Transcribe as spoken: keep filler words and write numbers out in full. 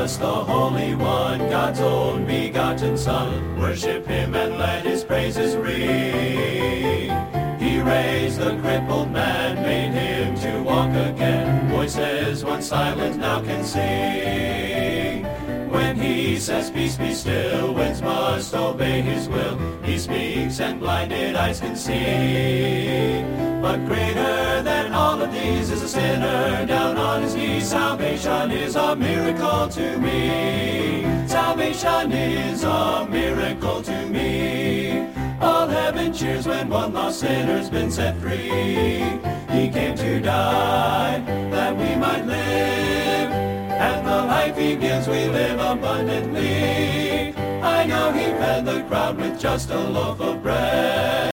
Jesus, the Holy One, God's own begotten Son. Worship him and let his praises ring. He raised the crippled man, made him to walk again. Voices once silent now can sing. When he says peace be still, winds must obey his will. He speaks and blinded eyes can see. But greater than all of these is a sinner down on his knees. Salvation is a miracle to me. Salvation is a miracle to me. All heaven cheers when one lost sinner's been set free. He came to die that we might live, and the life he gives we live abundantly. I know he fed the crowd with just a loaf of bread.